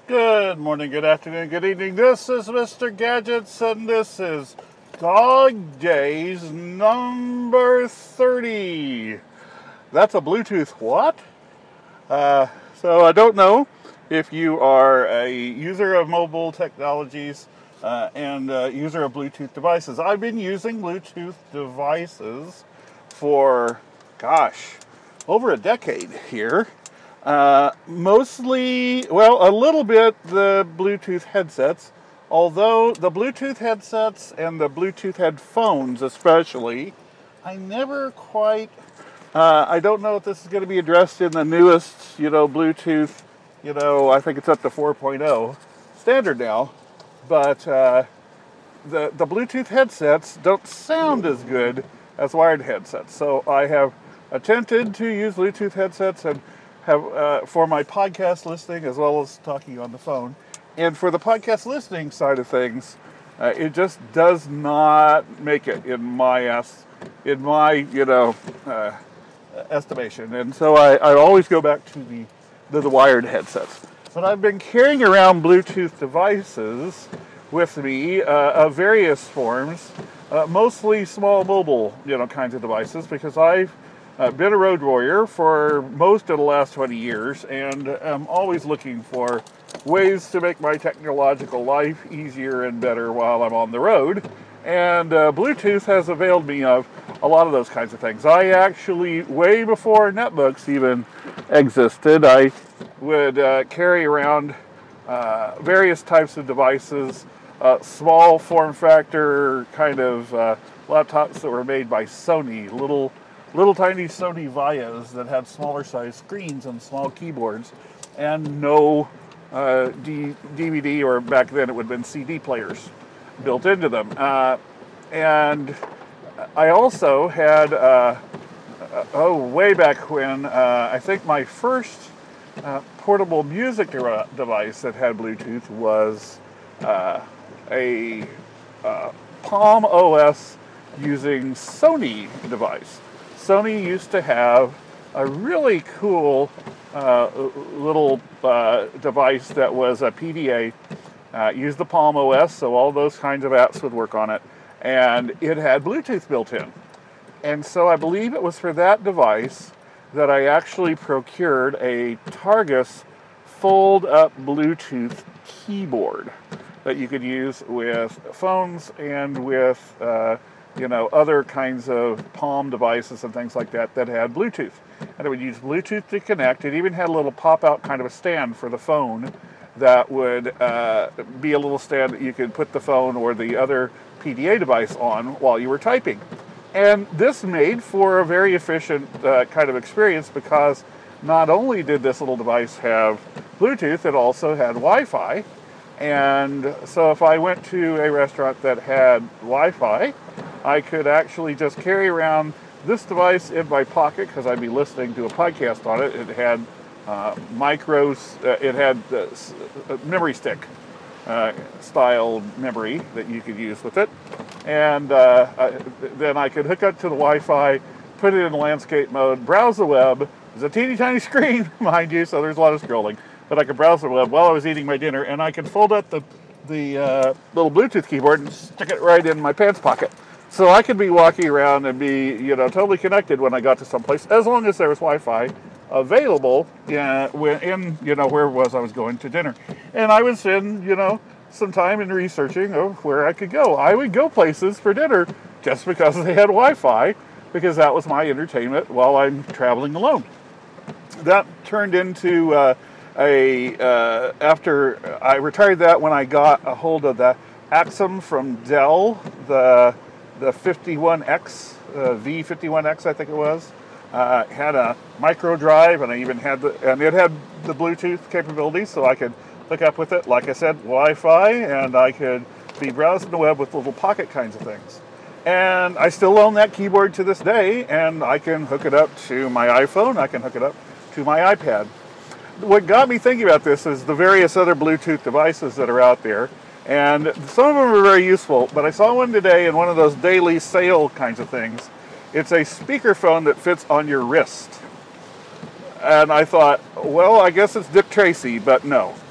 Good morning, good afternoon, good evening. This is Mr. Gadgets, and this is Dog Days number 30. That's a Bluetooth what? So I don't know if you are a user of mobile technologies and user of Bluetooth devices. I've been using Bluetooth devices for, over a decade here. Mostly, a little bit the Bluetooth headsets, although the Bluetooth headsets and the Bluetooth headphones especially, I never quite, I don't know if this is going to be addressed in the newest, Bluetooth, I think it's up to 4.0 standard now, but the Bluetooth headsets don't sound as good as wired headsets. So I have attempted to use Bluetooth headsets and have for my podcast listening as well as talking on the phone. And for the podcast listening side of things, it just does not make it in my estimation. And so I always go back to the wired headsets. But I've been carrying around Bluetooth devices with me of various forms, mostly small mobile, kinds of devices, because I've been a road warrior for most of the last 20 years, and I'm always looking for ways to make my technological life easier and better while I'm on the road. And Bluetooth has availed me of a lot of those kinds of things. I actually, way before netbooks even existed, I would carry around various types of devices, small form factor kind of laptops that were made by Sony, little tiny Sony Vias that had smaller size screens and small keyboards, and no DVD, or back then it would have been CD players built into them. And I also had, way back when, I think my first portable music device that had Bluetooth was a Palm OS using Sony device. Sony used to have a really cool little device that was a PDA, used the Palm OS, so all those kinds of apps would work on it, and it had Bluetooth built in. And so I believe it was for that device that I actually procured a Targus fold-up Bluetooth keyboard that you could use with phones and with other kinds of Palm devices and things like that had Bluetooth. And it would use Bluetooth to connect. It even had a little pop-out kind of a stand for the phone that would be a little stand that you could put the phone or the other PDA device on while you were typing. And this made for a very efficient kind of experience, because not only did this little device have Bluetooth, it also had Wi-Fi. And so if I went to a restaurant that had Wi-Fi, I could actually just carry around this device in my pocket, because I'd be listening to a podcast on it. It had it had memory stick style memory that you could use with it. And then I could hook up to the Wi-Fi, put it in landscape mode, browse the web. There's a teeny tiny screen, mind you, so there's a lot of scrolling. But I could browse the web while I was eating my dinner, and I could fold up the little Bluetooth keyboard and stick it right in my pants pocket. So I could be walking around and be, totally connected when I got to someplace, as long as there was Wi-Fi available where I was going to dinner. And I would spend, some time in researching of where I could go. I would go places for dinner just because they had Wi-Fi, because that was my entertainment while I'm traveling alone. That turned into after I retired that, when I got a hold of the Axum from Dell, the 51X, V51X, I think it was, had a micro drive, and I even had it had the Bluetooth capability, so I could hook up with it, like I said, Wi-Fi, and I could be browsing the web with little pocket kinds of things. And I still own that keyboard to this day, and I can hook it up to my iPhone, I can hook it up to my iPad. What got me thinking about this is the various other Bluetooth devices that are out there, and some of them are very useful, but I saw one today in one of those daily sale kinds of things. It's a speakerphone that fits on your wrist. And I thought, well, I guess it's Dick Tracy, but no.